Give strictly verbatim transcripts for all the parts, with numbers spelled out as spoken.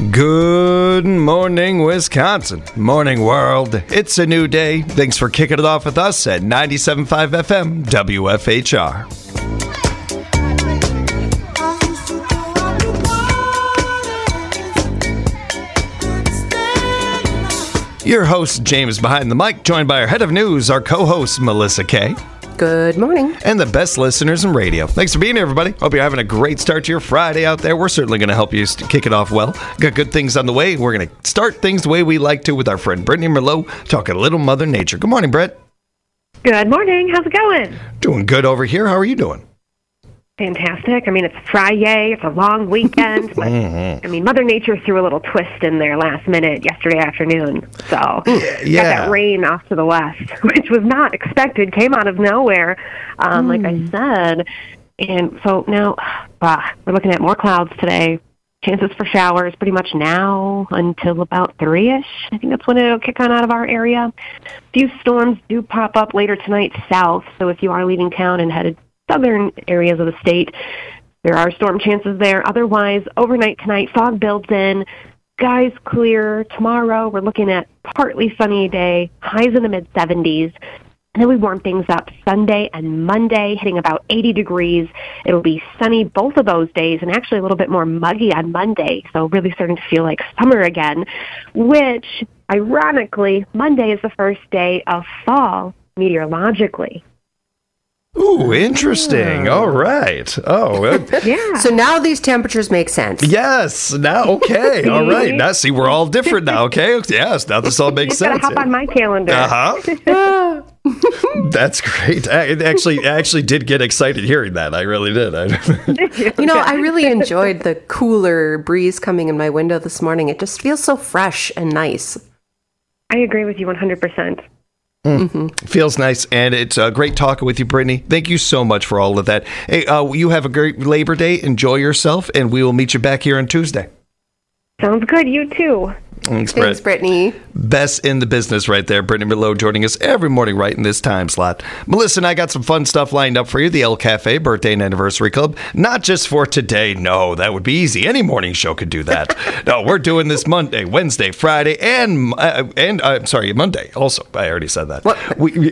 Good morning, Wisconsin. Morning, world. It's a new day. Thanks for kicking it off with us at ninety-seven point five F M W F H R. Your host, James behind the mic, joined by our head of news, our co-host, Melissa Kay. Good morning. And the best listeners in radio. Thanks for being here, everybody. Hope you're having a great start to your Friday out there. We're certainly going to help you kick it off well. Got good things on the way. We're going to start things the way we like to with our friend Brittany Merlot, talking a little Mother Nature. Good morning, Brett. Good morning. How's it going? Doing good over here. How are you doing? Fantastic. I mean, it's Friday. It's a long weekend. But, mm-hmm. I mean, Mother Nature threw a little twist in there last minute yesterday afternoon. So, yeah. got that rain off to the west, which was not expected, came out of nowhere, um, mm. like I said. And so now uh, we're looking at more clouds today. Chances for showers pretty much now until about three-ish. I think that's when it'll kick on out of our area. A few storms do pop up later tonight south, so if you are leaving town and headed southern areas of the state, there are storm chances there. Otherwise, overnight tonight, fog builds in, skies clear. Tomorrow, we're looking at partly sunny day, highs in the mid seventies. And then we warm things up Sunday and Monday, hitting about eighty degrees. It'll be sunny both of those days, and actually a little bit more muggy on Monday, so really starting to feel like summer again, which, ironically, Monday is the first day of fall meteorologically. Ooh, interesting. All right. Oh, uh, yeah. So now these temperatures make sense. Yes. Now, okay. All right. Now, see, we're all different now, okay? Yes, now this all makes you sense. Gotta hop on my calendar. Uh-huh. That's great. I actually, I actually did get excited hearing that. I really did. I, you know, I really enjoyed the cooler breeze coming in my window this morning. It just feels so fresh and nice. I agree with you one hundred percent. Mm. Mm-hmm. Feels nice, and it's uh, great talking with you, Brittany. Thank you so much for all of that. Hey, uh, you have a great Labor Day. Enjoy yourself, and we will meet you back here on Tuesday. Sounds good. You too. Thanks, Thanks, Brittany. Best in the business right there. Brittany Merlot joining us every morning right in this time slot. Melissa and I got some fun stuff lined up for you. The El Cafe Birthday and Anniversary Club. Not just for today. No, that would be easy. Any morning show could do that. No, we're doing this Monday, Wednesday, Friday, and, uh, and uh, I'm sorry, Monday also. I already said that. What? We,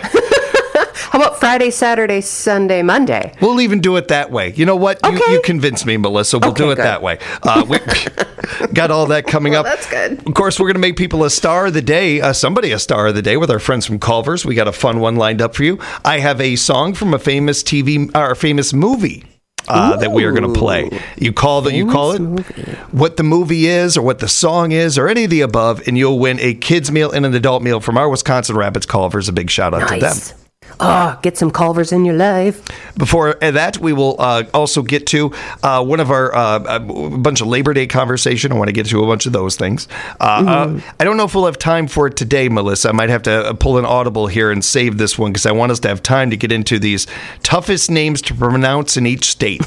How about Friday, Saturday, Sunday, Monday? We'll even do it that way. You know what? Okay. You, you convinced me, Melissa. We'll okay, do it good. that way. Uh, we got all that coming well, up. That's good. Of course, we're going to make people a star of the day, uh, somebody a star of the day with our friends from Culver's. We got a fun one lined up for you. I have a song from a famous T V, or uh, famous movie. Uh, that we are going to play. You call the, you call it movie. What the movie is, or what the song is, or any of the above, and you'll win a kids meal and an adult meal from our Wisconsin Rapids Culver's. A big shout out nice. to them. Oh, get some Culver's in your life. Before that, we will uh, also get to uh, one of our uh, a bunch of Labor Day conversation. I want to get to a bunch of those things. Uh, mm-hmm. uh, I don't know if we'll have time for it today, Melissa. I might have to pull an audible here and save this one because I want us to have time to get into these toughest names to pronounce in each state.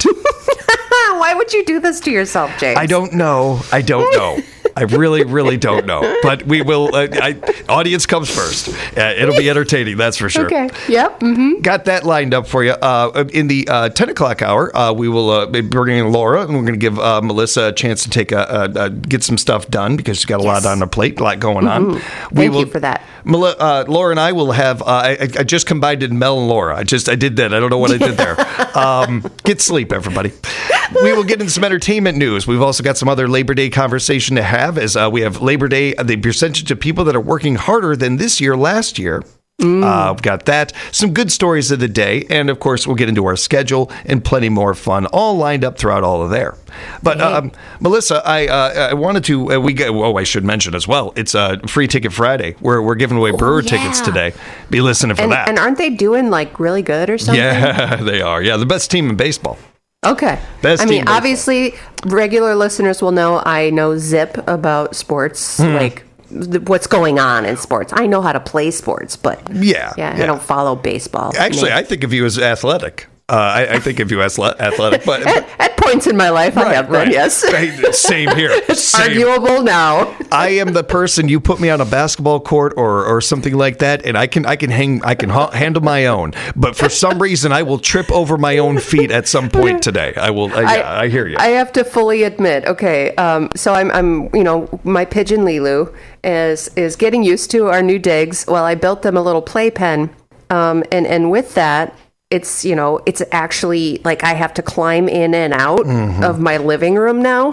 Why would you do this to yourself, James? I don't know. I don't know. I really, really don't know. But we will. Uh, I, audience comes first. Uh, it'll be entertaining, that's for sure. Okay. Yep. Mm-hmm. Got that lined up for you. Uh, in the uh, ten o'clock hour, uh, we will uh, be bringing in Laura, and we're going to give uh, Melissa a chance to take a, a, a get some stuff done because she's got a yes. lot on her plate, a lot going on. Mm-hmm. We Thank will, you for that. Mel- uh, Laura and I will have. Uh, I, I just combined in Mel and Laura. I just I did that. I don't know what I did there. um, get sleep, everybody. We will get into some entertainment news. We've also got some other Labor Day conversation to have as uh, we have Labor Day, the percentage of people that are working harder than this year last year. Mm. Uh, we've got that, some good stories of the day, and of course we'll get into our schedule and plenty more fun, all lined up throughout all of there. But um, Melissa, I uh, I wanted to uh, we get, oh I should mention as well, it's a uh, Free Ticket Friday. We're we're giving away brewer oh, yeah. tickets today. Be listening for and, that. And aren't they doing like really good or something? Yeah, they are. Yeah, the best team in baseball. Okay. Best I mean, team obviously, regular listeners will know I know zip about sports, hmm. like th- what's going on in sports. I know how to play sports, but yeah, yeah, yeah. I don't follow baseball. Actually, I think of you as athletic. Uh, I, I think of you as le- athletic, but, but At, at points in my life, I have been, yes. Same here. It's Same. arguable now. I am the person you put me on a basketball court or, or something like that, and I can I can hang I can ha- handle my own. But for some reason, I will trip over my own feet at some point today. I will. I, I, I hear you. I have to fully admit. Okay, um, so I'm I'm you know my pigeon Lilu is is getting used to our new digs. Well, I built them a little playpen, um, and and with that. It's, you know, it's actually like I have to climb in and out mm-hmm. of my living room now.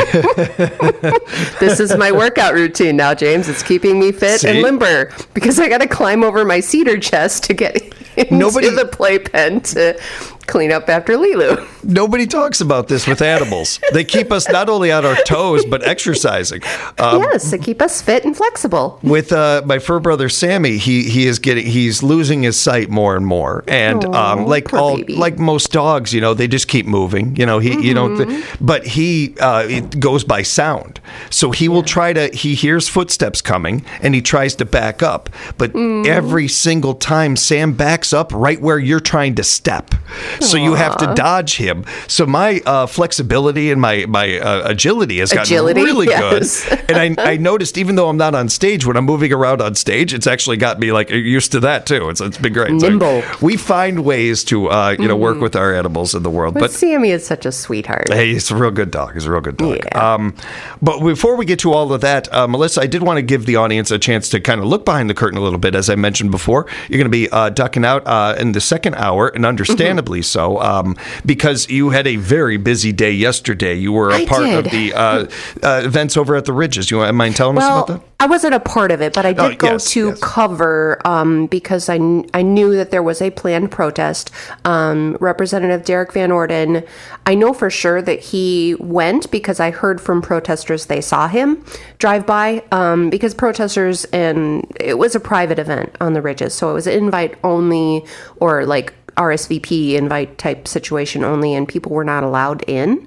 This is my workout routine now, James. It's keeping me fit See? and limber because I got to climb over my cedar chest to get into Nobody... the playpen to clean up after Lilu. Nobody talks about this with animals. They keep us not only on our toes, but exercising. Um, yes, they keep us fit and flexible. With uh, my fur brother Sammy, he he is getting he's losing his sight more and more, and Aww, um, like all baby. like most dogs, you know, they just keep moving. You know, he mm-hmm. you know, th- but he uh, it goes by sound, so he will try to he hears footsteps coming and he tries to back up, but mm. every single time Sam backs up right where you're trying to step. So you have to dodge him. So my uh, flexibility and my my uh, agility has gotten agility, really yes. good. And I, I noticed, even though I'm not on stage, when I'm moving around on stage, it's actually got me like used to that too. It's it's been great. Nimble. So we find ways to uh, you know work mm. with our animals in the world. But, but Sammy is such a sweetheart. Hey, he's a real good dog. He's a real good dog. Yeah. Um, but before we get to all of that, uh, Melissa, I did want to give the audience a chance to kind of look behind the curtain a little bit. As I mentioned before, you're going to be uh, ducking out uh, in the second hour, and understandably mm-hmm. so. Um, because you had a very busy day yesterday. You were a I part did. of the uh, uh, events over at the Ridges. You mind telling well, us about that? I wasn't a part of it, but I did oh, go yes, to yes. cover um, because I, kn- I knew that there was a planned protest. Um, Representative Derek Van Orden, I know for sure that he went because I heard from protesters they saw him drive by um, because protesters, and it was a private event on the Ridges, so it was invite only or like R S V P invite type situation only, and people were not allowed in.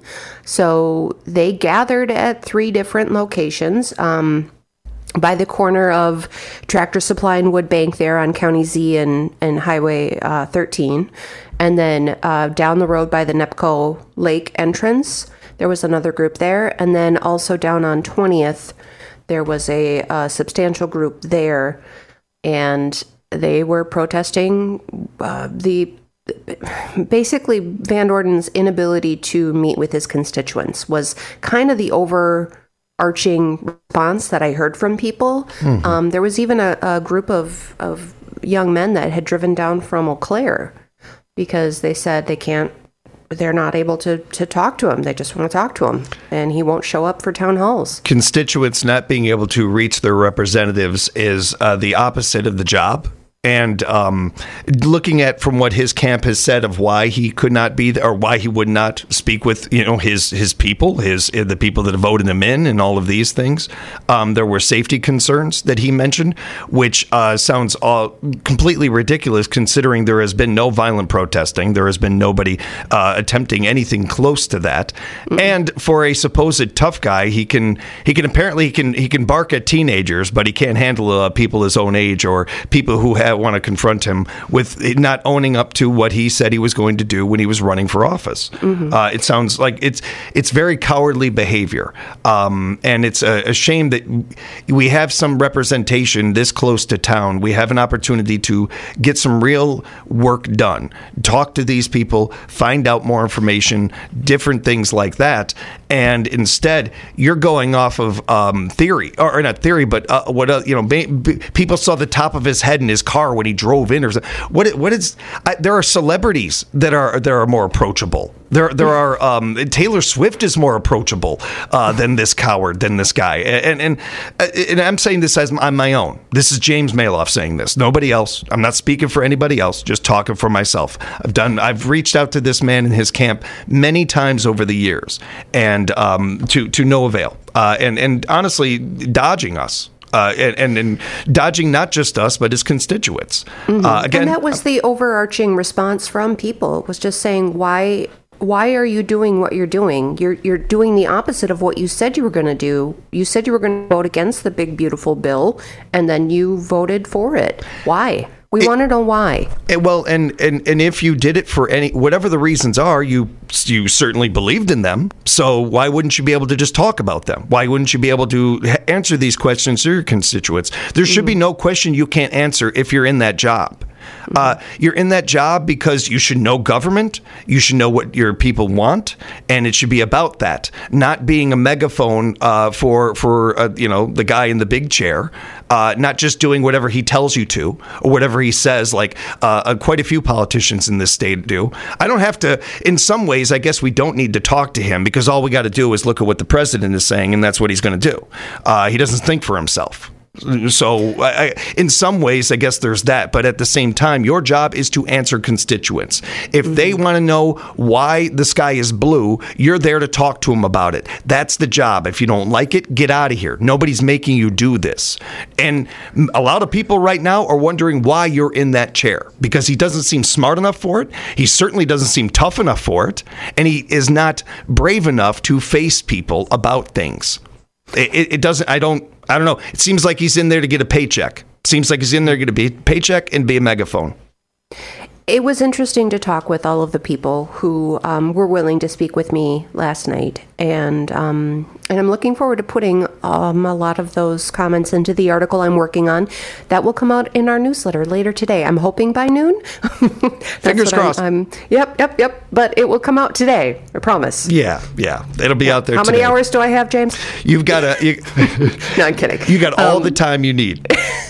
So they gathered at three different locations. Um, by the corner of Tractor Supply and Wood Bank there on County Z and, and Highway uh, thirteen. And then uh, down the road by the Nepco Lake entrance, there was another group there. And then also down on twentieth, there was a, a substantial group there. And they were protesting uh, the basically Van Orden's inability to meet with his constituents was kind of the overarching response that I heard from people. Mm-hmm. Um, there was even a, a group of, of young men that had driven down from Eau Claire because they said they can't, they're not able to, to talk to him. They just want to talk to him, and he won't show up for town halls. Constituents not being able to reach their representatives is uh, the opposite of the job. And um, looking at from what his camp has said of why he could not be there, or why he would not speak with, you know, his his people, his the people that voted him in, and all of these things, um, there were safety concerns that he mentioned, which uh, sounds all completely ridiculous considering there has been no violent protesting, there has been nobody uh, attempting anything close to that, mm-hmm. and for a supposed tough guy, he can he can apparently he can he can bark at teenagers, but he can't handle uh, people his own age or people who have want to confront him with not owning up to what he said he was going to do when he was running for office. Mm-hmm. Uh, it sounds like it's it's very cowardly behavior, um, and it's a, a shame that we have some representation this close to town. We have an opportunity to get some real work done, talk to these people, find out more information, different things like that, and instead you're going off of um, theory, or, or not theory, but uh, what uh, you know, ba- b- people saw the top of his head in his car when he drove in, or something. What what is I, there are celebrities that are that are more approachable. There there are um, Taylor Swift is more approachable uh, than this coward, than this guy. And and and I'm saying this as on my own. This is James Maloff saying this. Nobody else. I'm not speaking for anybody else. Just talking for myself. I've done. I've reached out to this man in his camp many times over the years, and um, to to no avail. Uh, and and honestly, dodging us. Uh, and, and, and dodging not just us, but his constituents. Mm-hmm. Uh, again, and that was the overarching response from people, was just saying, why why are you doing what you're doing? You're you're doing the opposite of what you said you were going to do. You said you were going to vote against the big, beautiful bill, and then you voted for it. Why? We it, want to know why. It, well, and, and and if you did it for any, whatever the reasons are, you you certainly believed in them. So why wouldn't you be able to just talk about them? Why wouldn't you be able to answer these questions to your constituents? There should mm-hmm. be no question you can't answer if you're in that job. Uh, you're in that job because you should know government, you should know what your people want, and it should be about that, not being a megaphone uh, for for uh, you know the guy in the big chair, uh, not just doing whatever he tells you to or whatever he says, like uh, uh, quite a few politicians in this state do. I don't have to. In some ways, I guess we don't need to talk to him because all we got to do is look at what the president is saying, and that's what he's going to do. Uh, he doesn't think for himself. So I, in some ways, I guess there's that. But at the same time, your job is to answer constituents. If mm-hmm. they want to know why the sky is blue, you're there to talk to them about it. That's the job. If you don't like it, get out of here. Nobody's making you do this. And a lot of people right now are wondering why you're in that chair, because he doesn't seem smart enough for it. He certainly doesn't seem tough enough for it. And he is not brave enough to face people about things. It, it doesn't, I don't, I don't know. It seems like he's in there to get a paycheck. Seems like he's in there to get a be- paycheck and be a megaphone. It was interesting to talk with all of the people who um, were willing to speak with me last night. And um, and I'm looking forward to putting um, a lot of those comments into the article I'm working on. That will come out in our newsletter later today. I'm hoping by noon. Fingers crossed. I'm, I'm, yep, yep, yep. But it will come out today. I promise. Yeah, yeah. It'll be out there How today. many hours do I have, James? You've got a... You, no, I'm kidding. You got all um, the time you need.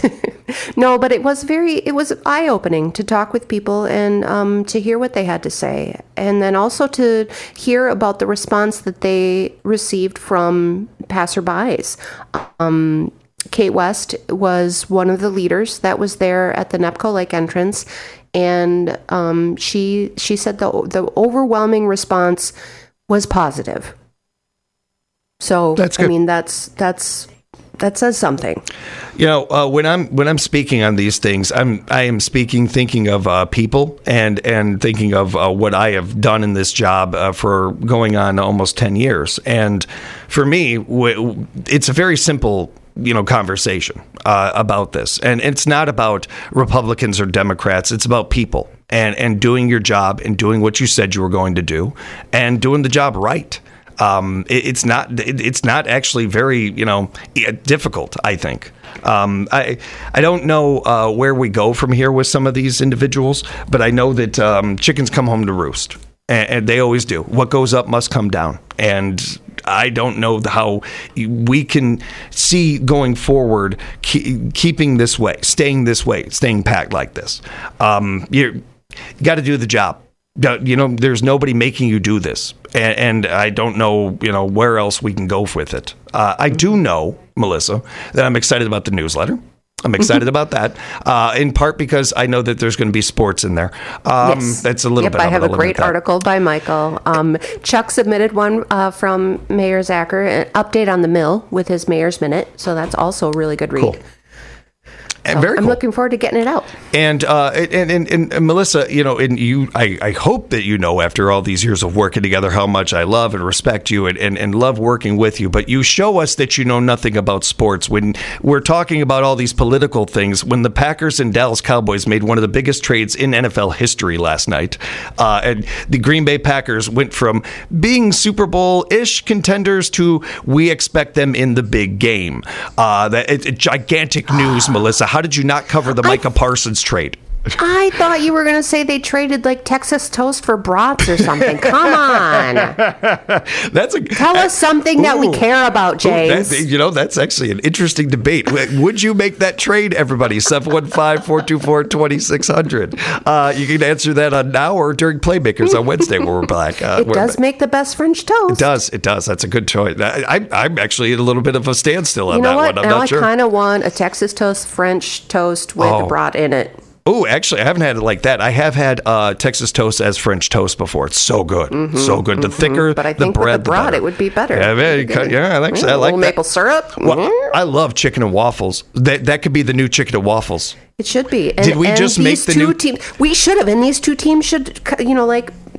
No, but it was very, it was eye-opening to talk with people and um, to hear what they had to say. And then also to hear about the response that they received from passerbys. Um, Kate West was one of the leaders that was there at the Nepco Lake entrance. And um, she she said the the overwhelming response was positive. So, that's good. I mean, that's that's... that says something. You know, uh, when I'm when I'm speaking on these things, I'm I am speaking thinking of uh, people and and thinking of uh, what I have done in this job uh, for going on almost ten years. And for me, w- it's a very simple, you know, conversation uh, about this. And it's not about Republicans or Democrats. It's about people and and doing your job and doing what you said you were going to do and doing the job right. Um, it, it's not. It, it's not actually very, you know, difficult. I think. Um, I I don't know uh, where we go from here with some of these individuals, but I know that um, chickens come home to roost, and, and they always do. What goes up must come down, and I don't know how we can see going forward, keep, keeping this way, staying this way, staying packed like this. Um, you're, you got to do the job. You know, there's nobody making you do this, and, and I don't know, you know, where else we can go with it. Uh, I do know, Melissa, that I'm excited about the newsletter. I'm excited about that, uh, in part because I know that there's going to be sports in there. Um, yes. That's a little yep, bit. I have I'm a great article by Michael. Um, Chuck submitted one uh, from Mayor Zacher, an update on the mill with his Mayor's Minute. So that's also a really good read. Cool. And very I'm cool. looking forward to getting it out. And, uh, and, and, and, and Melissa, you know, and you, I, I hope that you know after all these years of working together how much I love and respect you and, and, and love working with you. But you show us that you know nothing about sports when we're talking about all these political things. When the Packers and Dallas Cowboys made one of the biggest trades in N F L history last night, uh, and the Green Bay Packers went from being Super Bowl-ish contenders to we expect them in the big game. Uh, that it, it, gigantic news, Melissa. How did you not cover the Micah I, Parsons trade? I thought you were going to say they traded like Texas toast for brats or something. Come on. That's a Tell us something ooh, that we care about, James. Ooh, that, you know, that's actually an interesting debate. Would you make that trade, everybody? seven one five, four two four, two six zero zero. Uh, you can answer that on now or during Playmakers on Wednesday when we're back. Uh, it does back. Make the best French toast. It does. It does. That's a good choice. I, I, I'm actually at a little bit of a standstill on you know that what? one. I'm now not I sure. I kind of want a Texas toast French toast with oh. a brat in it. Oh, actually, I haven't had it like that. I have had uh, Texas toast as French toast before. It's so good, mm-hmm, so good. The mm-hmm. thicker but I think the bread, with the brat, the it would be better. Yeah, man, cut, yeah I like, mm-hmm. I like that. Maple syrup. Well, mm-hmm. I love chicken and waffles. That that could be the new chicken and waffles. It should be. And, Did we and just these make the two new teams? We should have, and these two teams should, you know, like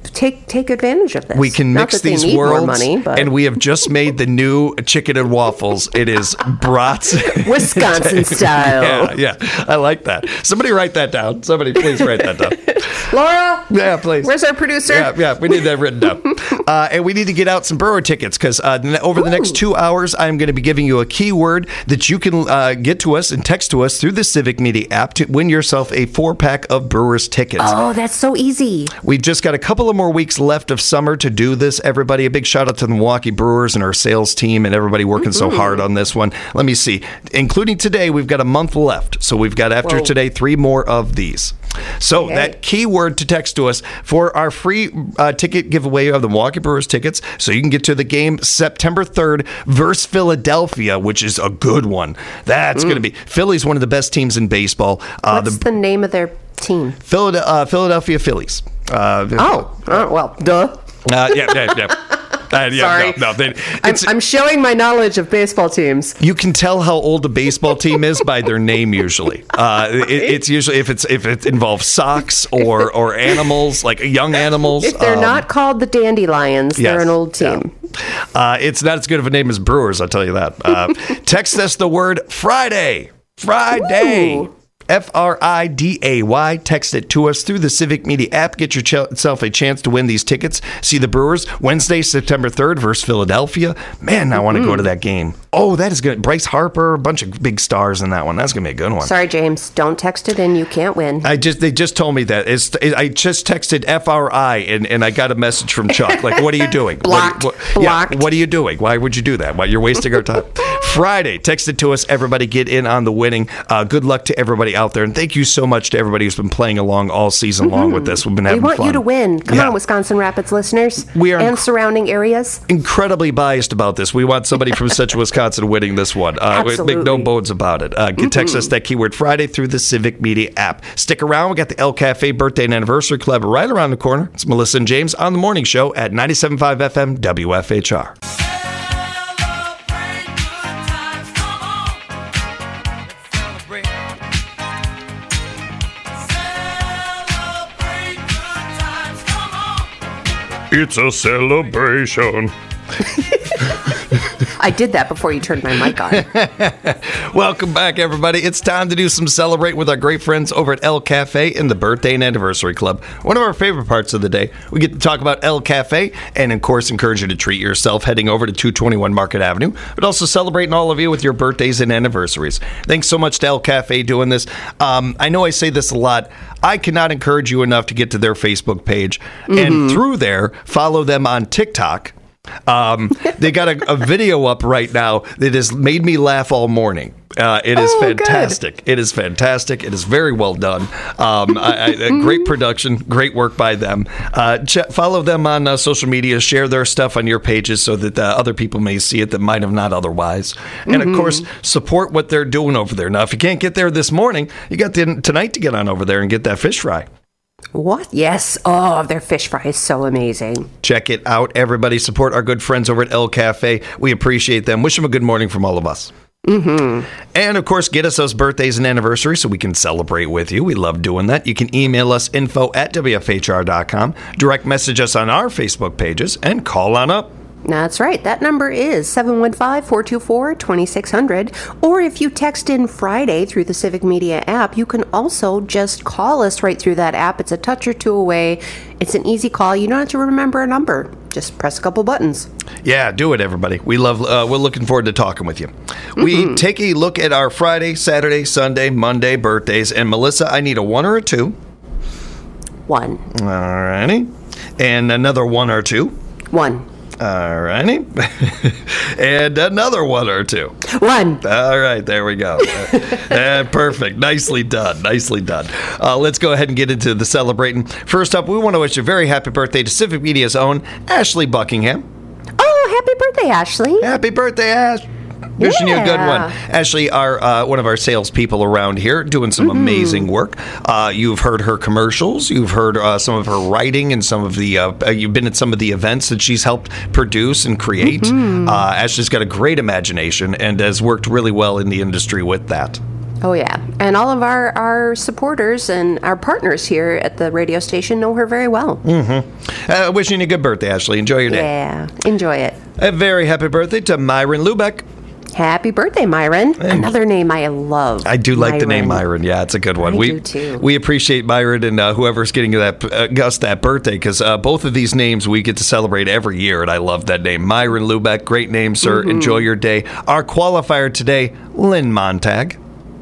take take advantage of this. We can Not mix that they these need more worlds, money, but and we have just made the new chicken and waffles. It is brats. Wisconsin style. Yeah, yeah. I like that. Somebody write that down. Somebody please write that down. Laura? Yeah, please. Where's our producer? Yeah, yeah, we need that written down. Uh, and we need to get out some Brewer tickets because uh, n- over the next two hours, I'm going to be giving you a keyword that you can uh, get to us and text to us through the Civic Media app to win yourself a four-pack of Brewers tickets. Oh, that's so easy. We've just got a couple of more weeks left of summer to do this, everybody. A big shout out to the Milwaukee Brewers and our sales team and everybody working mm-hmm. so hard on this one. Let me see. Including today, we've got a month left. So we've got, after Whoa. today, three more of these. So Okay. that keyword to text to us for our free uh, ticket giveaway of the Milwaukee Brewers tickets, so you can get to the game September third versus Philadelphia, which is a good one. That's mm. going to be Philly's one of the best teams in baseball. Uh, What's the the name of their team? Philad- uh, Philadelphia Phillies. Uh, Oh, oh well, duh. uh, yeah, yeah, yeah. Uh, yeah, Sorry. no, no, they, I'm, it's, I'm showing my knowledge of baseball teams. you can tell how old a baseball team is by their name. Usually, uh, it, it's usually if it's if it involves socks or or animals like young animals. If they're um, not called the Dandelions, yes, they're an old team. yeah. Uh, it's not as good of a name as Brewers, I'll tell you that. Uh, text us the word Friday. Friday. Ooh. F R I D A Y. Text it to us through the Civic Media app. Get yourself a chance to win these tickets. See the Brewers Wednesday, September third versus Philadelphia. Man, I want to go to that game. Oh, that is good. Bryce Harper, a bunch of big stars in that one. That's going to be a good one. Sorry, James. Don't text it in. You can't win. I just they just told me that. It's, it, I just texted F R I and, and I got a message from Chuck. Like, what are you doing? Blocked. What, what, Blocked. Yeah, what are you doing? Why would you do that? Why you're wasting our time. Friday, text it to us. Everybody get in on the winning. Uh, good luck to everybody out there. And thank you so much to everybody who's been playing along all season long with this. We've been We having want fun. you to win. Come Yeah. on, Wisconsin Rapids listeners. We are and inc- surrounding areas. Incredibly biased about this. We want somebody from Central Wisconsin winning this one. Uh, we Absolutely. make no bones about it. Uh, text us that keyword Friday through the Civic Media app. Stick around. We got the El Cafe Birthday and Anniversary Club right around the corner. It's Melissa and James on the morning show at ninety-seven point five F M W F H R. It's a celebration. I did that before you turned my mic on. Welcome back, everybody. It's time to do some celebrate with our great friends over at El Cafe in the Birthday and Anniversary Club. One of our favorite parts of the day. We get to talk about El Cafe and, of course, encourage you to treat yourself heading over to two twenty-one Market Avenue, but also celebrating all of you with your birthdays and anniversaries. Thanks so much to El Cafe doing this. Um, I know I say this a lot. I cannot encourage you enough to get to their Facebook page mm-hmm. and through there, follow them on TikTok. Um, they got a, a video up right now that has made me laugh all morning. Uh, it is Oh, fantastic. It is fantastic. It is very well done. Um, I, I, a great production, great work by them. Uh, ch- follow them on uh, social media. Share their stuff on your pages so that uh, other people may see it that might have not otherwise. And Mm-hmm. of course, support what they're doing over there. Now, if you can't get there this morning, you got the, tonight to get on over there and get that fish fry. What? Yes. Oh, their fish fry is so amazing. Check it out. Everybody support our good friends over at El Cafe. We appreciate them. Wish them a good morning from all of us. Mm-hmm. And, of course, get us those birthdays and anniversaries so we can celebrate with you. We love doing that. You can email us info at W F H R dot com, direct message us on our Facebook pages, and call on up. That's right. That number is seven one five, four two four, two six zero zero. Or if you text in Friday through the Civic Media app, you can also just call us right through that app. It's a touch or two away. It's an easy call. You don't have to remember a number. Just press a couple buttons. Yeah, do it, everybody. We love. Uh, we're looking forward to talking with you. Mm-hmm. We take a look at our Friday, Saturday, Sunday, Monday birthdays. And Melissa, I need a one or a two. One. All righty. And another one or two. One. All righty. And another one or two. One. All right, there we go. uh, perfect. Nicely done. Nicely done. Uh, let's go ahead and get into the celebrating. First up, we want to wish a very happy birthday to Civic Media's own Ashley Buckingham. Oh, happy birthday, Ashley. Happy birthday, Ash. Wishing you a good one. Yeah. Ashley, our uh, one of our salespeople around here, doing some mm-hmm. amazing work. Uh, you've heard her commercials. You've heard uh, some of her writing and some of the. Uh, you've been at some of the events that she's helped produce and create. Mm-hmm. Uh, Ashley's got a great imagination and has worked really well in the industry with that. Oh, yeah. And all of our, our supporters and our partners here at the radio station know her very well. Mm-hmm. Uh, wishing you a good birthday, Ashley. Enjoy your day. Yeah, enjoy it. A very happy birthday to Myron Lubeck. Happy birthday, Myron. Another name I love. I do like Myron. the name Myron. Yeah, it's a good one. I we do too. we appreciate Myron and uh, whoever's getting that uh, us that birthday, because uh, both of these names we get to celebrate every year, and I love that name. Myron Lubeck, great name, sir. Mm-hmm. Enjoy your day. Our qualifier today, Lynn Montag.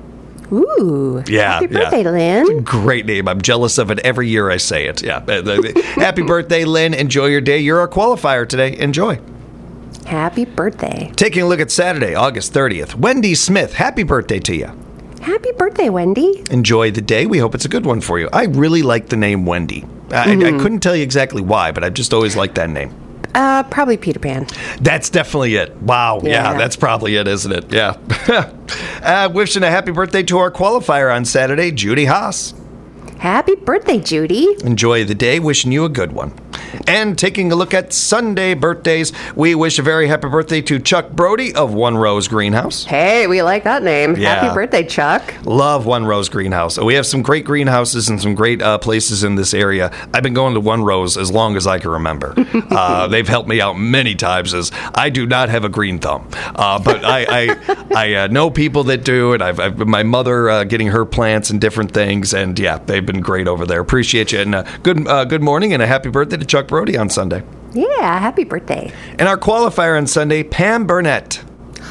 Ooh. Yeah. Happy birthday, yeah. Lynn. Great name. I'm jealous of it every year I say it. Yeah. Happy birthday, Lynn. Enjoy your day. You're our qualifier today. Enjoy. Happy birthday. Taking a look at Saturday, August thirtieth. Wendy Smith, happy birthday to you. Happy birthday, Wendy. Enjoy the day. We hope it's a good one for you. I really like the name Wendy. I, mm-hmm. I, I couldn't tell you exactly why, but I've just always liked that name. Uh, probably Peter Pan. That's definitely it. Wow. Yeah, Yeah. that's probably it, isn't it? Yeah. uh, wishing a happy birthday to our qualifier on Saturday, Judy Haas. Happy birthday, Judy. Enjoy the day. Wishing you a good one. And taking a look at Sunday birthdays, we wish a very happy birthday to Chuck Brody of One Rose Greenhouse. Hey, we like that name. Yeah. Happy birthday, Chuck. Love One Rose Greenhouse. We have some great greenhouses and some great uh, places in this area. I've been going to One Rose as long as I can remember. uh, they've helped me out many times, as I do not have a green thumb. Uh, but I I, I uh, know people that do, and I've, I've my mother uh, getting her plants and different things, and yeah, they've been great over there. Appreciate you, and uh, good uh, good morning and a happy birthday to Chuck Brody on Sunday. Yeah, happy birthday. And our qualifier on Sunday, Pam Burnett.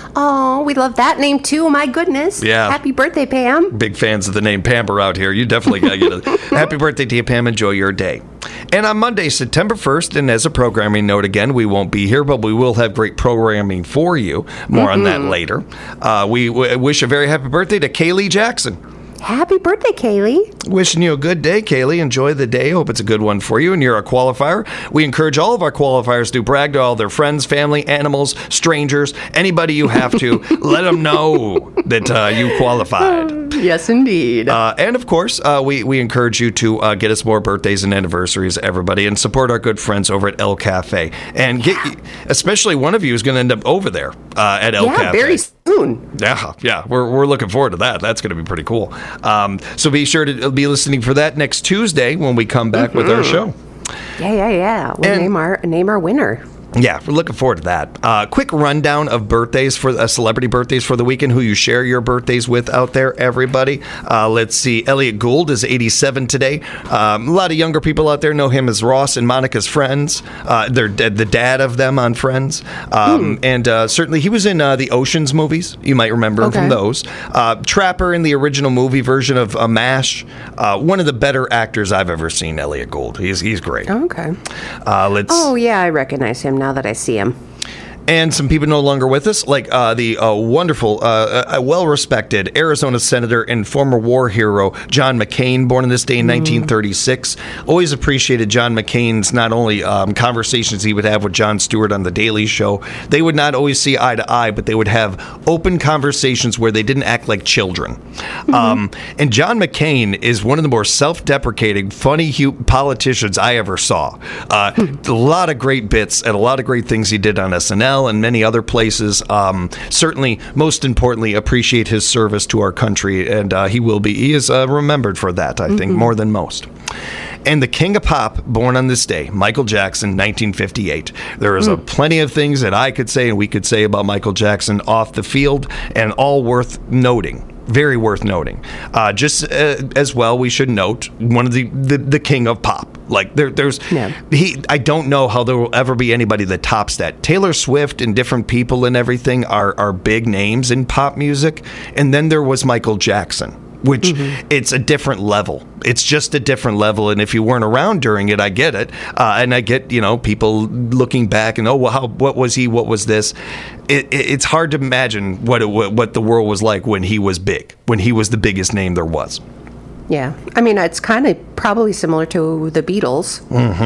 Oh, we love that name too. My goodness. Yeah. Happy birthday, Pam. Big fans of the name Pamper out here. You definitely got to get it. Happy birthday to you, Pam. Enjoy your day. And on Monday, September first, and as a programming note again, we won't be here, but we will have great programming for you. More mm-hmm. on that later. Uh, we w- wish a very happy birthday to Kaylee Jackson. Happy birthday, Kaylee. Wishing you a good day, Kaylee. Enjoy the day. Hope it's a good one for you, and you're a qualifier. We encourage all of our qualifiers to brag to all their friends, family, animals, strangers, anybody you have to. Let them know that uh, you qualified. Yes, indeed. Uh, and, of course, uh, we, we encourage you to uh, get us more birthdays and anniversaries, everybody, and support our good friends over at El Cafe. And get, especially one of you is going to end up over there uh, at El yeah, Cafe. Yeah, very soon. Yeah, yeah. We're, we're looking forward to that. That's going to be pretty cool. Um, so be sure to be listening for that next Tuesday when we come back mm-hmm. with our show. Yeah, yeah, yeah. We'll and, name our name our winner. Yeah, we're looking forward to that. Uh, quick rundown of birthdays for uh, celebrity birthdays for the weekend. Who you share your birthdays with out there, everybody? Uh, let's see. Elliot Gould is eighty-seven today. Um, a lot of younger people out there know him as Ross and Monica's friends. Uh, they're the dad of them on Friends, um, mm. and uh, certainly he was in uh, the Ocean's movies. You might remember okay. him from those. Uh, Trapper in the original movie version of uh, MASH. Uh, one of the better actors I've ever seen. Elliot Gould. He's he's great. Oh, okay. Uh, let's. Oh yeah, I recognize him now that I see him. And some people no longer with us, like uh, the uh, wonderful, uh, uh, well-respected Arizona Senator and former war hero John McCain, born on this day in mm. nineteen thirty-six. Always appreciated John McCain's not only um, conversations he would have with Jon Stewart on The Daily Show. They would not always see eye to eye, but they would have open conversations where they didn't act like children. Mm-hmm. Um, and John McCain is one of the more self-deprecating, funny hu- politicians I ever saw. Uh, a lot of great bits and a lot of great things he did on S N L. And many other places. Um, certainly, most importantly, appreciate his service to our country, and uh, he will be. He is uh, remembered for that, I mm-hmm. think, more than most. And the king of pop, born on this day, Michael Jackson, nineteen fifty-eight. There is mm. a plenty of things that I could say and we could say about Michael Jackson off the field, and all worth noting. Very worth noting. Uh, just uh, as well, we should note one of the, the, the king of pop. Like there, there's yeah. he. I don't know how there will ever be anybody that tops that. Taylor Swift and different people and everything are are big names in pop music, and then there was Michael Jackson, which mm-hmm. it's a different level. It's just a different level, and if you weren't around during it, I get it, uh, and I get you know people looking back and oh, well, how what was he? What was this? It, it, it's hard to imagine what it, what the world was like when he was big, when he was the biggest name there was. Yeah, I mean it's kind of probably similar to the Beatles. Mm-hmm.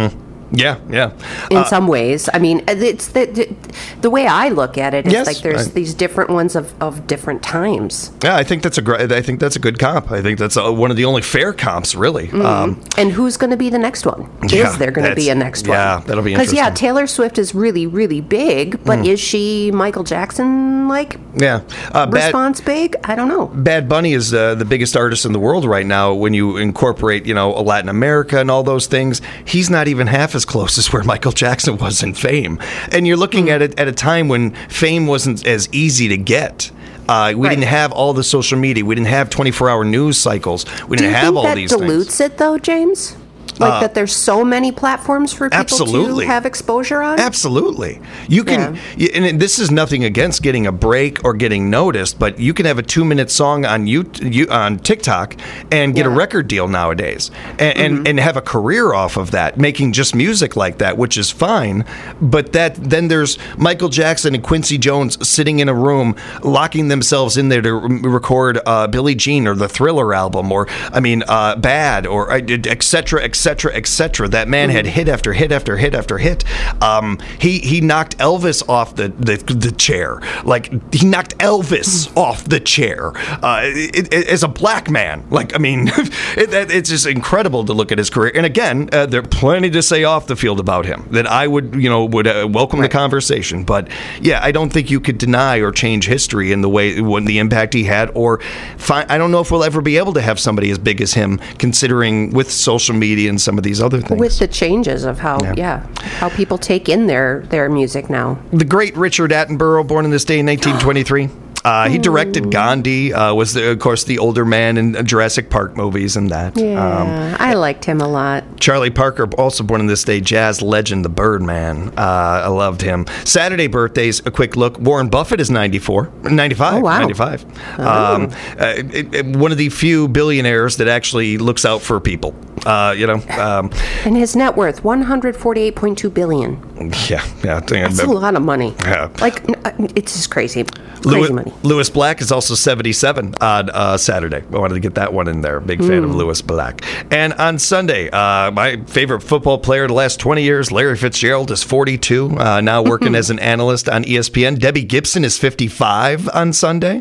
Yeah, yeah. in Uh, some ways. I mean, it's the, the, the way I look at it is Yes, like there's I- these different ones of, of different times. yeah, I think that's a great. I think that's a good comp. I think that's uh one of the only fair comps, really. Um, And who's going to be the next one? Yeah, Is there going to be a that's- next one? yeah, that'll be Because, yeah, interesting. Taylor Swift is really, really big, but is she Michael Jackson, like, yeah, uh, bad, response big? I don't know. Bad Bunny is uh, the biggest artist in the world right now. When you incorporate, you know, Latin America and all those things, he's not even half as close as where Michael Jackson was in fame. And you're looking at it at a time when fame wasn't as easy to get. Uh, we Right. didn't have all the social media. We didn't have twenty-four hour news cycles. We Do didn't you have think all that these dilutes things. it, though, James? Like that there's so many platforms for people Absolutely. to have exposure on? Absolutely. You can, y and this is nothing against getting a break or getting noticed, but you can have a two-minute song on you, you on TikTok and get a Yeah. record deal nowadays, and, and and have a career off of that, making just music like that, which is fine. But that then there's Michael Jackson and Quincy Jones sitting in a room, locking themselves in there to re- record uh, Billie Jean or the Thriller album, or I mean, uh, Bad, or uh, et cetera, et cetera, et cetera. That man had hit after hit after hit after hit. Um, he he knocked Elvis off the, the the chair. Like he knocked Elvis off the chair uh, it, it, as a black man. Like I mean, it, it, it's just incredible to look at his career. And again, uh, there are plenty to say off the field about him that I would you know would uh, welcome the conversation. But yeah, I don't think you could deny or change history in the way when the impact he had. Or fi- I don't know if we'll ever be able to have somebody as big as him, considering with social media and some of these other things. With the changes of how, Yeah. yeah, how people take in their, their music now. The great Richard Attenborough, born in this day in nineteen twenty-three. Uh, he directed Gandhi, uh, was, the, of course, the older man in Jurassic Park movies and that. Yeah, Um, I liked him a lot. Charlie Parker, also born in this day, jazz legend, the Birdman. Uh, I loved him. Saturday birthdays, a quick look. Warren Buffett is ninety-four, ninety-five. Oh, wow. ninety-five. Um, uh, it, it, one of the few billionaires that actually looks out for people. Uh, you know, um, And his net worth, one hundred forty-eight point two billion. yeah, yeah. I think That's a lot of money. Yeah. Like, n- uh, it's just crazy. Crazy Louis, money. Louis Black is also seventy-seven on uh, Saturday. I wanted to get that one in there. Big fan of Louis Black. And on Sunday, uh, my favorite football player of the last twenty years, Larry Fitzgerald, is forty-two, uh, now working as an analyst on E S P N. Debbie Gibson is fifty-five on Sunday.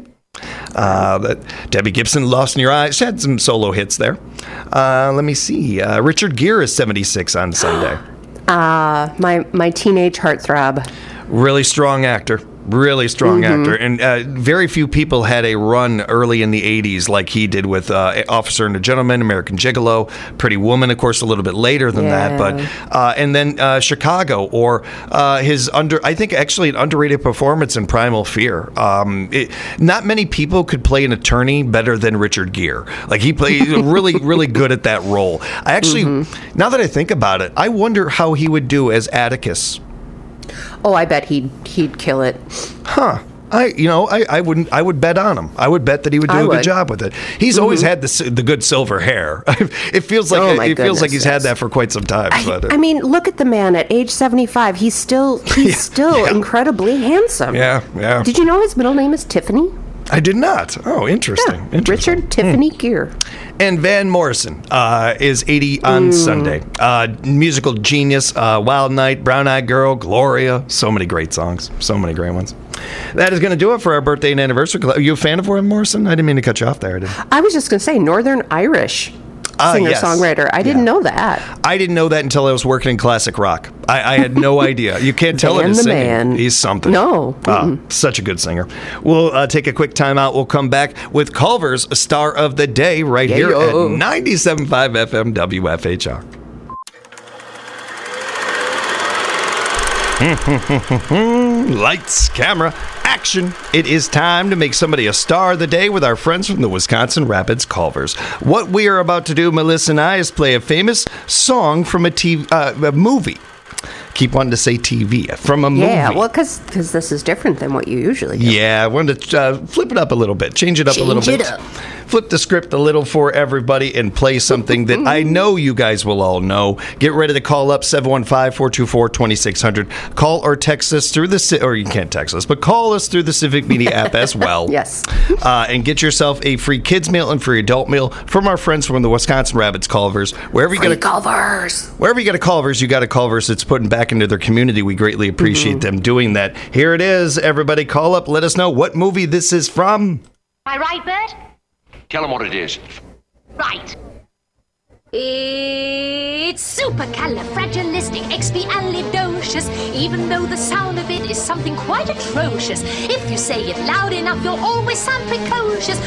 Uh, that Debbie Gibson, Lost in Your Eyes. She had some solo hits there. Uh, let me see. Uh, Richard Gere is seventy-six on Sunday. Uh, my, my teenage heartthrob. Really strong actor. Really strong actor. And uh, very few people had a run early in the eighties like he did with uh, Officer and a Gentleman, American Gigolo, Pretty Woman, of course, a little bit later than that. Yeah. But uh, and then uh, Chicago, or uh, his under, I think actually an underrated performance in Primal Fear. Um, it, not many people could play an attorney better than Richard Gere. Like he played really, really good at that role. I actually, now that I think about it, I wonder how he would do as Atticus. Oh, I bet he'd he'd kill it. Huh. I, you know, I, I wouldn't. I would bet on him. I would bet that he would do I a good would. job with it. He's always had the s- the good silver hair. It feels like Oh, my it feels like goodness, he's had yes. that for quite some time. I, but, uh, I mean, look at the man at age seventy-five. He's still he's Yeah, still yeah. incredibly handsome. yeah, yeah. Did you know his middle name is Tiffany? I did not. Oh, interesting. Yeah, interesting. Richard Tiffany Gere. And Van Morrison uh, is eighty on Sunday. Uh, musical genius, uh, Wild Night, Brown Eyed Girl, Gloria. So many great songs. So many great ones. That is going to do it for our birthday and anniversary. Are you a fan of Van Morrison? I didn't mean to cut you off there. I, didn't. I was just going to say Northern Irish Ah, singer yes. songwriter. I didn't Yeah. know that. I didn't know that until I was working in classic rock. I, I had no idea. You can't tell it Van is the singing. man. He's something. No. Ah, such a good singer. We'll uh, take a quick time out. We'll come back with Culver's Star of the Day right here Yeah. at ninety-seven point five F M W F H R. Lights, camera, action. It is time to make somebody a star of the day with our friends from the Wisconsin Rapids Culvers. What we are about to do, Melissa and I, is play a famous song from a, T V, uh, a movie. Keep wanting to say T V. From a movie. Yeah, well, because this is different than what you usually do. Yeah, I wanted to uh, flip it up a little bit, change it up a little Change bit. it up. flip the script a little for everybody and play something that I know you guys will all know. Get ready to call up seven one five, four two four, two six zero zero. Call or text us through the, or you can't text us, but call us through the Civic Media app as well. Yes. Uh, and get yourself a free kids meal and free adult meal from our friends from the Wisconsin Rabbits Culvers. Wherever you Free get a Culvers. Wherever you got a Culvers, you got a Culvers that's putting back into their community. We greatly appreciate mm-hmm. them doing that. Here it is. Everybody call up. Let us know what movie this is from. Am I right, Bert? Tell them what it is. Right. It's supercalifragilisticexpialidocious, even though the sound of it is something quite atrocious. If you say it loud enough, you'll always sound precocious.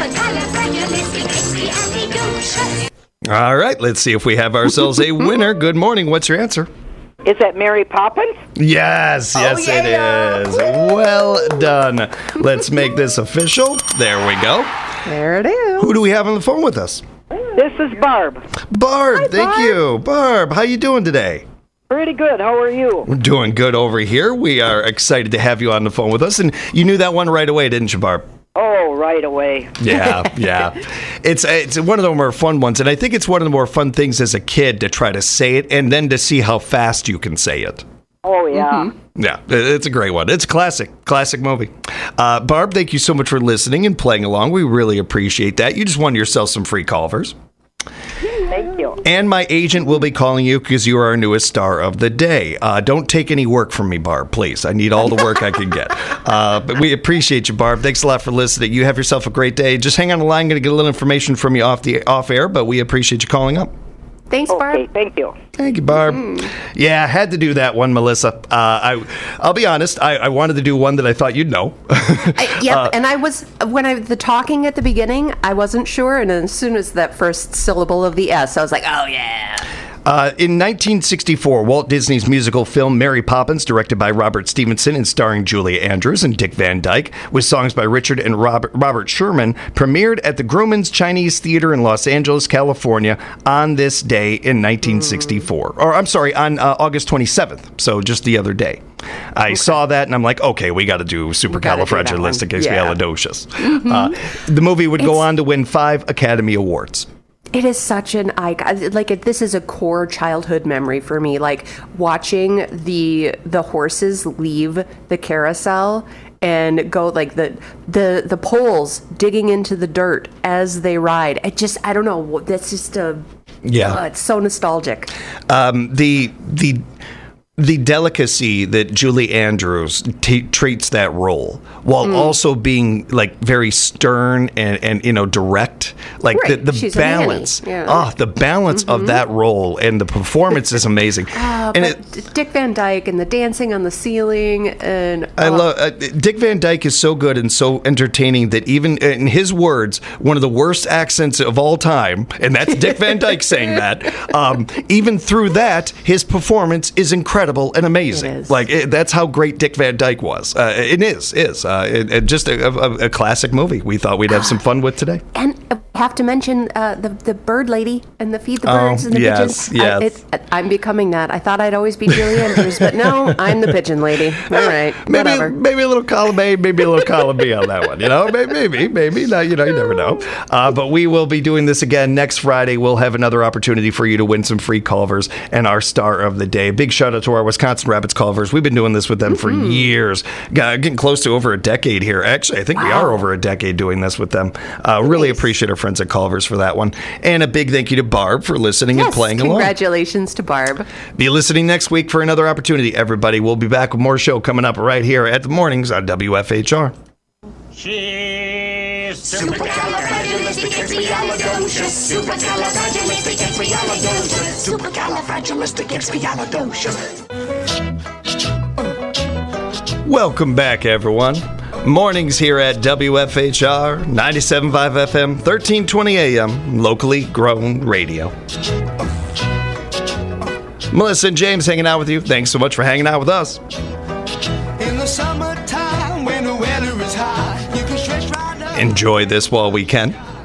Supercalifragilisticexpialidocious. All right, let's see if we have ourselves a winner. Good morning. What's your answer? Is that Mary Poppins? Yes, yes, oh, yeah. it is. Well done. Let's make this official. There we go. There it is. Who do we have on the phone with us? This is Barb. Barb, Hi, thank Barb. you. Barb, how you doing today? Pretty good. How are you? We're doing good over here. We are excited to have you on the phone with us. And you knew that one right away, didn't you, Barb? Oh, right away. Yeah, yeah. It's it's one of the more fun ones, and I think it's one of the more fun things as a kid to try to say it and then to see how fast you can say it. Oh, yeah. Mm-hmm. Yeah, it's a great one. It's a classic, classic movie. Uh, Barb, thank you so much for listening and playing along. We really appreciate that. You just won yourself some free Culvers. Thank you. And my agent will be calling you because you are our newest star of the day. Uh, don't take any work from me, Barb, please. I need all the work I can get. Uh, but we appreciate you, Barb. Thanks a lot for listening. You have yourself a great day. Just hang on the line. I'm going to get a little information from you off the off air, but we appreciate you calling up. Thanks, Barb. Okay, thank you. Thank you, Barb. Mm-hmm. Yeah, I had to do that one, Melissa. Uh, I, I'll be honest. I, I wanted to do one that I thought you'd know. I, yep, uh, and I was when I the talking at the beginning, I wasn't sure, and as soon as that first syllable of the S, I was like, oh yeah. Uh, in nineteen sixty-four, Walt Disney's musical film Mary Poppins, directed by Robert Stevenson and starring Julia Andrews and Dick Van Dyke, with songs by Richard and Robert, Robert Sherman, premiered at the Grauman's Chinese Theater in Los Angeles, California, on this day in nineteen sixty-four. Or, I'm sorry, on uh, August twenty-seventh, so just the other day. I okay. saw that, and I'm like, okay, we got to do Supercalifragilisticexpialidocious. Yeah. Mm-hmm. Uh, the movie would it's- go on to win five Academy Awards. It is such an icon. Like it, this is a core childhood memory for me. Like watching the the horses leave the carousel and go like the the the poles digging into the dirt as they ride. It just I don't know. That's just a yeah. Uh, it's so nostalgic. Um, the the. The delicacy that Julie Andrews t- treats that role, while mm. also being like very stern and, and you know direct, like right. the, the She's balance, yeah. oh, the balance mm-hmm. of that role and the performance is amazing. Uh, and it, Dick Van Dyke and the dancing on the ceiling, and uh, I love uh, Dick Van Dyke is so good and so entertaining that even in his words, one of the worst accents of all time, and that's Dick Van Dyke saying that. Um, even through that, his performance is incredible. And amazing. Like it, that's how great Dick Van Dyke was. Uh, it is, is uh, it, it just a, a, a classic movie. We thought we'd have some fun with today. And I have to mention uh, the the bird lady and the feed the birds oh, and the yes, pigeons. Yes, I, it, I'm becoming that. I thought I'd always be Julie Andrews, but no, I'm the pigeon lady. All right, maybe whatever. maybe a little column A, maybe a little column B on that one. You know, maybe maybe, maybe. No, you know, you never know. Uh, but we will be doing this again next Friday. We'll have another opportunity for you to win some free Culvers and our star of the day. Big shout out to our Wisconsin Rabbits Culvers. We've been doing this with them mm-hmm. for years. Getting close to over a decade here. Actually, I think wow. we are over a decade doing this with them. Uh, really nice. Appreciate our friends at Culvers for that one. And a big thank you to Barb for listening yes, and playing along. Congratulations to Barb. Be listening next week for another opportunity, everybody. We'll be back with more show coming up right here at the mornings on W F H R. She's supercalifragilisticexpialidocious. Supercalifragilisticexpialidocious. Supercalifragilisticexpialidocious. Welcome back, everyone. Mornings here at W F H R, ninety-seven point five F M, thirteen twenty A M, locally grown radio. Melissa and James hanging out with you. Thanks so much for hanging out with us. In the summertime when the weather is high, you can stretch right up. Enjoy this while we can.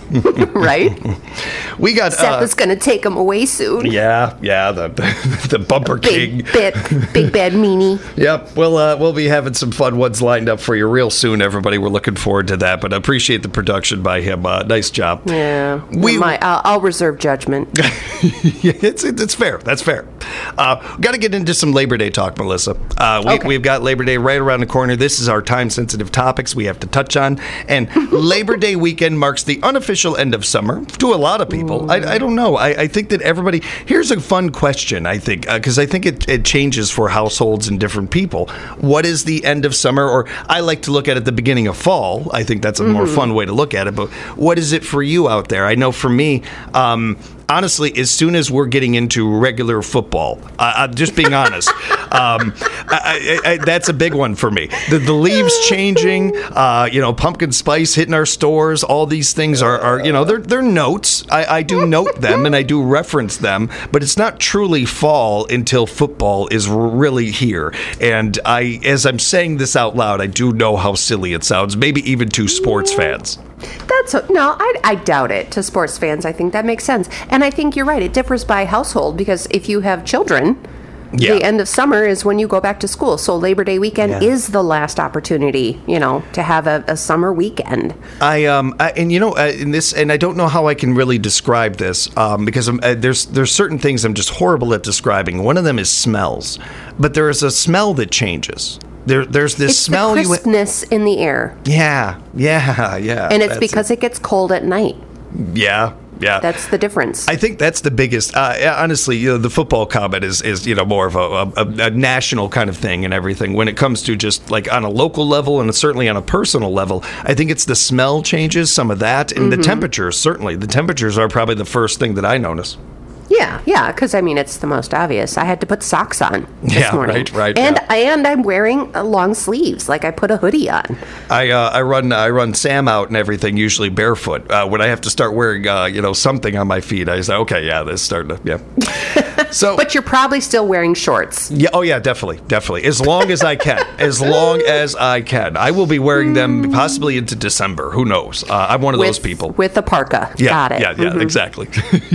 right? We got Seth uh, is going to take him away soon. yeah, yeah, the the bumper king. Big, bit, big bad meanie. Yep, we'll uh, we'll be having some fun ones lined up for you real soon, everybody. We're looking forward to that. But I appreciate the production by him. Uh, nice job. Yeah, We- my, I'll, I'll reserve judgment. Yeah, it's it's fair. That's fair. Uh, got to get into some Labor Day talk, Melissa. Uh, we, Okay. We've got Labor Day right around the corner. This is our time-sensitive topics we have to touch on. And Labor Day weekend marks the unofficial end of summer to a lot of people. I, I don't know. I, I think that everybody... Here's a fun question, I think, because uh, I think it, it changes for households and different people. What is the end of summer? Or I like to look at it the beginning of fall. I think that's a more fun way to look at it. But what is it for you out there? I know for me... Um, Honestly, as soon as we're getting into regular football, uh, I'm just being honest, um, I, I, I, that's a big one for me. The, the leaves changing, uh, you know, pumpkin spice hitting our stores, all these things are, are you know, they're, they're notes. I, I do note them and I do reference them, but it's not truly fall until football is really here. And I, as I'm saying this out loud, I do know how silly it sounds, maybe even to sports fans. That's a, no, I, I doubt it. To sports fans, I think that makes sense, and I think you're right. It differs by household because if you have children, Yeah. the end of summer is when you go back to school. So Labor Day weekend Yeah. is the last opportunity, you know, to have a, a summer weekend. I um I, and you know uh, in this and I don't know how I can really describe this um because I'm, uh, there's there's certain things I'm just horrible at describing. One of them is smells, but there is a smell that changes. There there's this It's smell the you crispness in the air, yeah yeah yeah and it's that's because it. gets cold at night. it. yeah yeah That's the difference. I think that's the biggest. Uh, yeah, honestly, you know, the football comment is, is you know more of a, a, a national kind of thing and everything. When it comes to just like on a local level and certainly on a personal level, I think it's the smell changes, some of that, and Mm-hmm. the temperatures. Certainly, the temperatures are probably the first thing that I notice. Yeah, yeah, because I mean it's the most obvious. I had to put socks on this Yeah, morning, right, right, and yeah. and I'm wearing uh, long sleeves, like I put a hoodie on. I uh, I run I run Sam out and everything usually barefoot. Uh, when I have to start wearing uh, you know something on my feet, I say okay, yeah, this is starting to yeah. So But you're probably still wearing shorts. yeah, oh yeah, definitely, definitely. As long as I can, as long as I can, I will be wearing them possibly into December. Who knows? Uh, I'm one of with, those people. with a parka. Yeah, Got it. yeah, yeah, Mhm. exactly.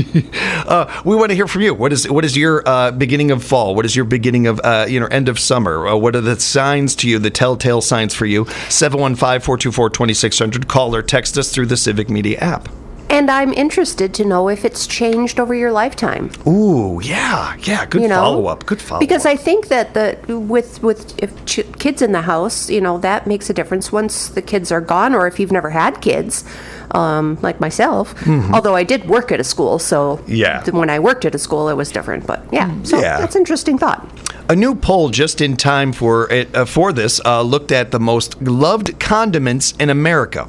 uh, we want to hear from you. What is what is your uh, beginning of fall? What is your beginning of uh, you know end of summer? Uh, what are the signs to you? The telltale signs for you? seven one five, four two four, two six zero zero. Call or text us through the Civic Media app. And I'm interested to know if it's changed over your lifetime. Ooh, yeah, yeah. Good You know, follow up. Good follow up. Because I think that the with with if ch- kids in the house, you know, that makes a difference once the kids are gone, or if you've never had kids, um, like myself. Although I did work at a school, so Mm-hmm. Yeah. th- when I worked at a school, it was different. But yeah, so Yeah. that's an interesting thought. A new poll just in time for it uh, for this uh, looked at the most loved condiments in America.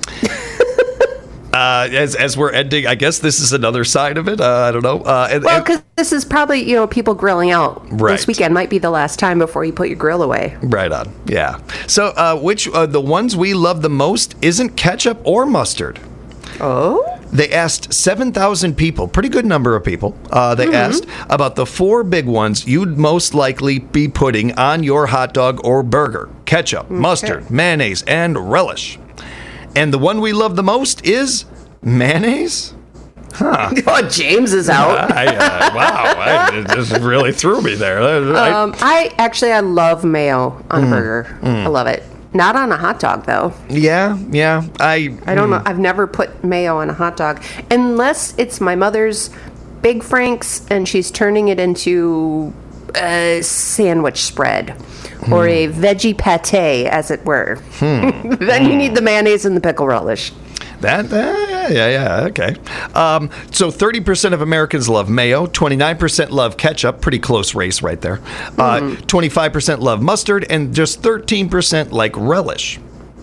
Uh, as as we're ending, I guess this is another side of it. Uh, I don't know. Uh, and, Well, and- because this is probably, you know, people grilling out. Right. This weekend might be the last time before you put your grill away. right on, yeah. So, uh, which uh, the ones we love the most isn't ketchup or mustard. Oh? They asked seven thousand people, pretty good number of people. Uh, they asked about the four big ones you'd most likely be putting on your hot dog or burger: ketchup, mustard, mayonnaise, and relish. And the one we love the most is mayonnaise. Oh, James is out. I, uh, wow, I, it just really threw me there. I- Um, I actually I love mayo on Mm. a burger. I love it. Not on a hot dog though. yeah, yeah. I I don't know. I've never put mayo on a hot dog unless it's my mother's Big Frank's and she's turning it into a sandwich spread or a veggie pate, as it were. Then you need the mayonnaise and the pickle relish. That, uh, yeah, yeah, okay. Um, so thirty percent of Americans love mayo, twenty-nine percent love ketchup, pretty close race right there. Uh, twenty-five percent love mustard, and just thirteen percent like relish.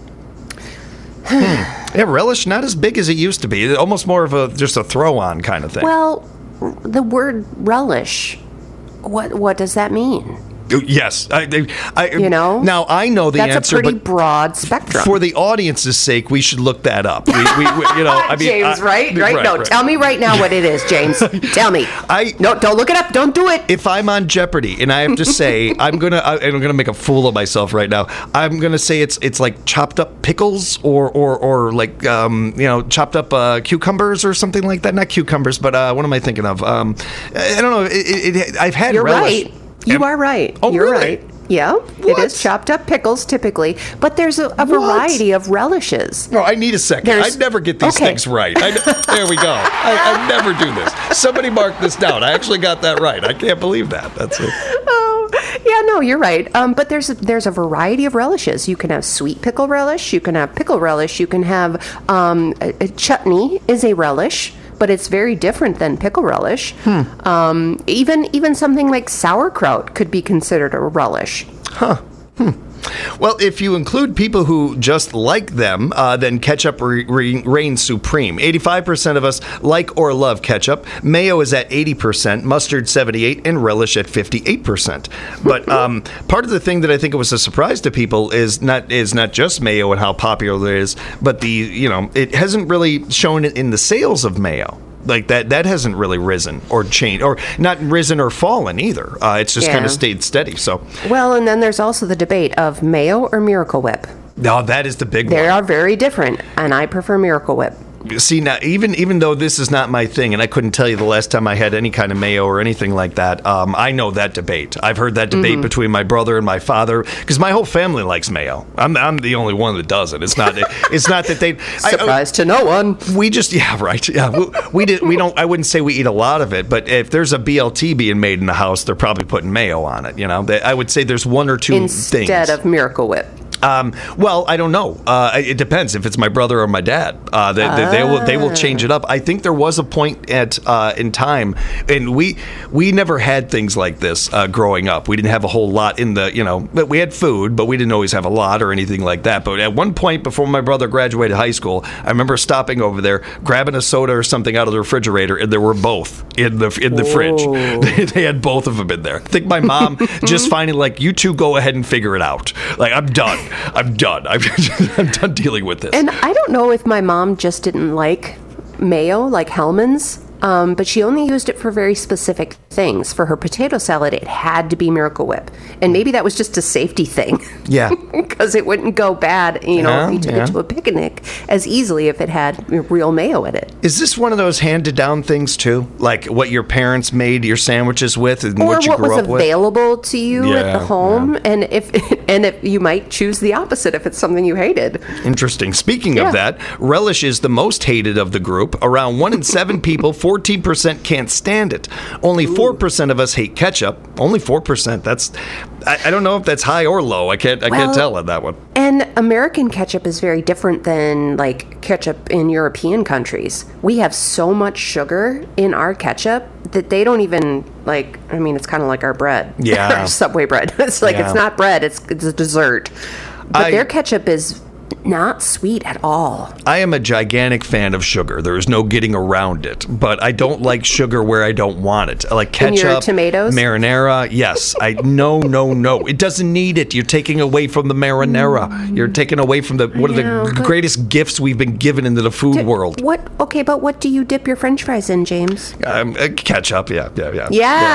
Hmm. Yeah, relish not as big as it used to be. Almost more of a just a throw-on kind of thing. Well, the word relish, what what does that mean? Yes. I, I, You know? Now, I know the That's answer, a pretty but broad spectrum. for the audience's sake, we should look that up. We, we, we you know, I mean, James, I- right? Right? No, tell me right now what it is, James. Tell me. I- No, don't look it up. Don't do it. If I'm on Jeopardy and I have to say, I'm gonna, I, and I'm gonna make a fool of myself right now. I'm gonna say it's it's like chopped up pickles or or or like um, you know chopped up uh, cucumbers or something like that. Not cucumbers, but uh, what am I thinking of? Um, I don't know. It, it, it, I've had You're relish. right. You Am- are right. Oh, You're really? right. Yeah, it What? is chopped up pickles typically, but there's a, a variety of relishes. No, I need a second. There's- I never get these okay. things right. I, there we go. I, I never do this. Somebody mark this down. I actually got that right. I can't believe that. That's it. Oh, yeah, no, you're right. Um, but there's a, there's a variety of relishes. You can have sweet pickle relish. You can have pickle relish. You can have um, a, a chutney is a relish, but it's very different than pickle relish. Um, even even something like sauerkraut could be considered a relish. Well, if you include people who just like them, uh, then ketchup re- re- reigns supreme. eighty-five percent of us like or love ketchup. Mayo is at eighty percent, mustard seventy-eight, and relish at fifty-eight percent. But um, part of the thing that I think was a surprise to people is not is not just mayo and how popular it is, but the you know it hasn't really shown it in the sales of mayo. Like that, that hasn't really risen or changed, or not risen or fallen either. Uh, it's just Yeah. kind of stayed steady. So, Well, and then there's also the debate of mayo or Miracle Whip. no, that is the big They one. are very different, and I prefer Miracle Whip. See, now, even even though this is not my thing, and I couldn't tell you the last time I had any kind of mayo or anything like that, um, I know that debate. I've heard that debate Mm-hmm. between my brother and my father, because my whole family likes mayo. I'm I'm the only one that doesn't. It's not it's not that they I- Surprise to no one. we just yeah right yeah we, we did we don't I wouldn't say we eat a lot of it, but if there's a B L T being made in the house, they're probably putting mayo on it. You know, They- I would say there's one or two Instead things. of Miracle Whip. Um, well, I don't know. Uh, it depends if it's my brother or my dad. Uh, they, they, they will they will change it up. I think there was a point at uh, in time, and we we never had things like this uh, growing up. We didn't have a whole lot in the you know, but we had food, but we didn't always have a lot or anything like that. But at one point before my brother graduated high school, I remember stopping over there, grabbing a soda or something out of the refrigerator, and there were both in the in the fridge. They, they had both of them in there. I think my mom just finally like, you two go ahead and figure it out. Like, I'm done. I'm done. I'm, I'm done dealing with this. And I don't know if my mom just didn't like mayo, like Hellman's, um, but she only used it for very specific things. For her potato salad, it had to be Miracle Whip. And maybe that was just a safety thing. Yeah. Because it wouldn't go bad, you know, Yeah, if you took yeah. it to a picnic as easily if it had real mayo in it. Is this one of those handed down things too? Like what your parents made your sandwiches with and Or what you what grew was up with? available to you at Yeah, the home, and if and if you might choose the opposite if it's something you hated. Interesting. Speaking Yeah. of that, relish is the most hated of the group. Around one in seven people, fourteen percent can't stand it. Only four percent of us hate ketchup. Only four percent. That's I, I don't know if that's high or low. I can't I can't Well, tell on that one. And American ketchup is very different than like ketchup in European countries. We have so much sugar in our ketchup that they don't even like. I mean, it's kind of like our bread. Yeah. Our Subway bread. It's like Yeah. it's not bread. It's it's a dessert. But I- their ketchup is not sweet at all. I am a gigantic fan of sugar. There is no getting around it. But I don't like sugar where I don't want it. I like In ketchup, your tomatoes? marinara. Yes, I no no no. It doesn't need it. You're taking away from the marinara. You're taking away from the one of know, the but- greatest gifts we've been given into the food world. What? Okay, but what do you dip your French fries in, James? Um, uh, ketchup. Yeah, yeah, yeah. Yeah,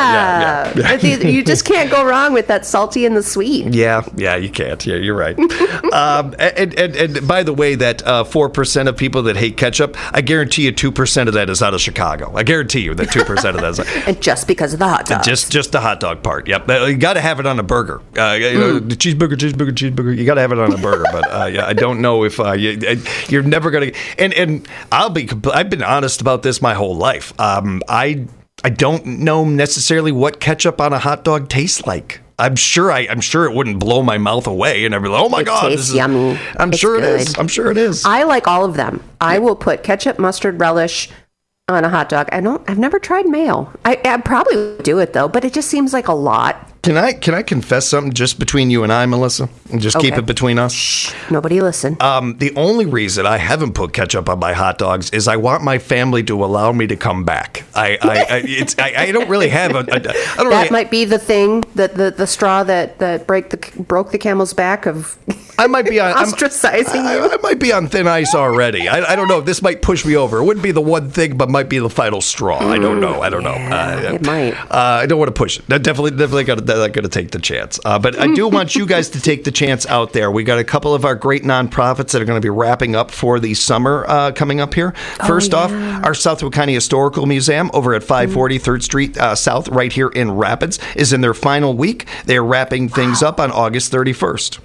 yeah, yeah, But you- you just can't go wrong with that salty and the sweet. Yeah, yeah, you can't. Yeah, you're right. um, and, and, and by the way, that uh, four percent of people that hate ketchup, I guarantee you two percent of that is out of Chicago. I guarantee you that two percent of that is And just because of the hot dogs. just just the hot dog part. Yep. Uh, You got to have it on a burger. Uh, you know, the cheeseburger, cheeseburger, cheeseburger. You got to have it on a burger. But uh, yeah, I don't know if uh, you, uh, you're never going to. And and I'll be. compl- I've been honest about this my whole life. Um, I I don't know necessarily what ketchup on a hot dog tastes like. I'm sure I, I'm sure it wouldn't blow my mouth away, and I'd be like, "Oh my It god, tastes this is yummy. I'm It's sure it good. is. I'm sure it is. I like all of them. I will put ketchup, mustard, relish on a hot dog. I don't. I've never tried mayo. I, I probably would do it though, but it just seems like a lot. Can I can I confess something just between you and I, Melissa? And just keep Okay. it between us? Nobody listen. Um, the only reason I haven't put ketchup on my hot dogs is I want my family to allow me to come back. I I, I, it's, I, I don't really have a. a I don't that really, might be the thing, that the, the straw that, that break the broke the camel's back of I might be on I'm- ostracizing I, you. I might be on thin ice already. I, I don't know. This might push me over. It wouldn't be the one thing, but might be the final straw. I don't know. I don't know. Yeah, Uh, it might. Uh, I don't want to push it. I definitely, definitely got to take the chance. Uh, but I do want you guys to take the chance out there. We got a couple of our great nonprofits that are going to be wrapping up for the summer uh, coming up here. First off, our Southwood County Historical Museum over at five forty third Street uh, South, right here in Rapids, is in their final week. They are wrapping things up on August thirty-first.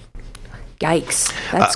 Yikes. That's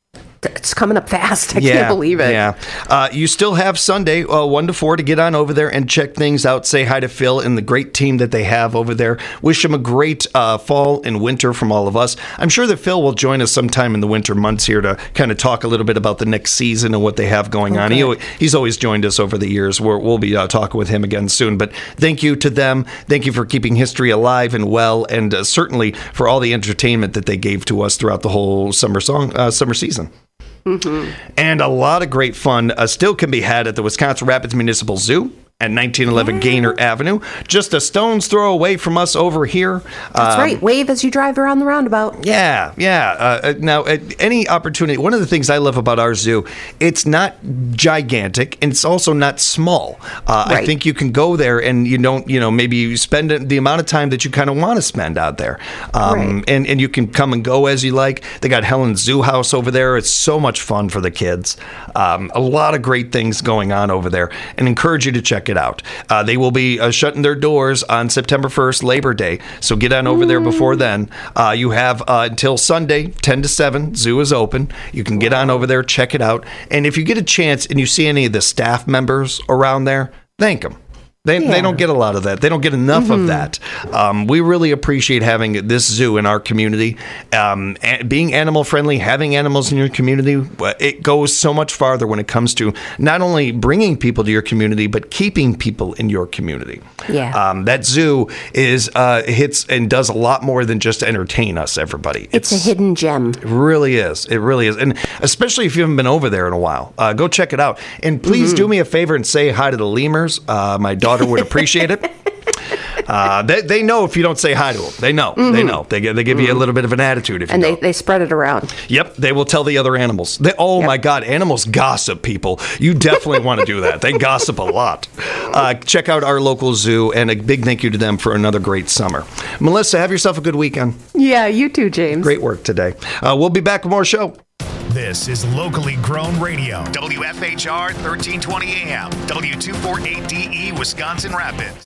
it's coming up fast. I Yeah, can't believe it. Yeah. Uh, you still have Sunday, uh, one to four, to get on over there and check things out. Say hi to Phil and the great team that they have over there. Wish him a great uh, fall and winter from all of us. I'm sure that Phil will join us sometime in the winter months here to kind of talk a little bit about the next season and what they have going on. He, he's always joined us over the years. We're, we'll be uh, talking with him again soon. But thank you to them. Thank you for keeping history alive and well, and uh, certainly for all the entertainment that they gave to us throughout the whole summer song uh, summer season. Mm-hmm. And a lot of great fun uh, still can be had at the Wisconsin Rapids Municipal Zoo at nineteen eleven yeah. Gaynor Avenue, just a stone's throw away from us over here. That's um, right. Wave as you drive around the roundabout. Yeah, yeah. Uh, now, uh, any opportunity, one of the things I love about our zoo, it's not gigantic and it's also not small. Uh, right. I think you can go there and you don't, you know, maybe you spend the amount of time that you kind of want to spend out there. Um, right. and, and you can come and go as you like. They got Helen's Zoo House over there. It's so much fun for the kids. Um, a lot of great things going on over there, and encourage you to check it out. Uh, they will be uh, shutting their doors on September first, Labor Day, so get on over there before then. Uh, you have uh, until Sunday, ten to seven, zoo is open. You can get on over there, check it out, and if you get a chance and you see any of the staff members around there, thank them. They, Yeah. they don't get a lot of that. They don't get enough Mm-hmm. of that. Um, we really appreciate having this zoo in our community. Um, a- being animal friendly, having animals in your community, it goes so much farther when it comes to not only bringing people to your community, but keeping people in your community. Yeah. Um, that zoo is uh, hits and does a lot more than just entertain us, everybody. It's, a hidden gem. It really is. It really is. And especially if you haven't been over there in a while, uh, go check it out. And please Mm-hmm. do me a favor and say hi to the lemurs. Uh, my daughter would appreciate it. Uh, they, they know if you don't say hi to them. They know. Mm-hmm. They know. They, they give you a little bit of an attitude if you And they, don't. they spread it around. Yep, they will tell the other animals. They, oh Yep. my God, animals gossip, people. You definitely want to do that. They gossip a lot. Uh, check out our local zoo, and a big thank you to them for another great summer. Melissa, have yourself a good weekend. Yeah, you too, James. Great work today. Uh, we'll be back with more show. This is locally grown radio. W F H R thirteen twenty A M. W two forty-eight D E, Wisconsin Rapids.